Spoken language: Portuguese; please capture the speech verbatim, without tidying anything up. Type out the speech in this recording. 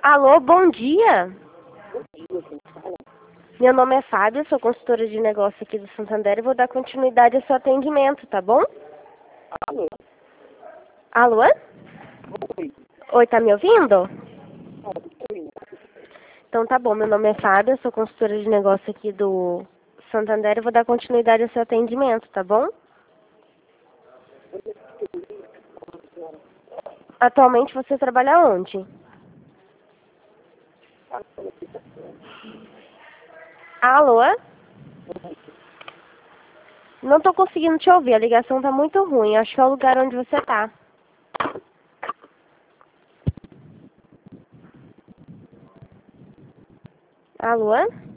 Alô, bom dia. Meu nome é Fábio, sou consultora de negócio aqui do Santander e vou dar continuidade ao seu atendimento, tá bom? Alô? Alô? Oi. Oi, tá me ouvindo? Oi. Então tá bom, meu nome é Fábio, sou consultora de negócio aqui do Santander e vou dar continuidade ao seu atendimento, tá bom? Atualmente você trabalha onde? Alô? Não tô conseguindo te ouvir, a ligação tá muito ruim, acho que é o lugar onde você tá. Alô?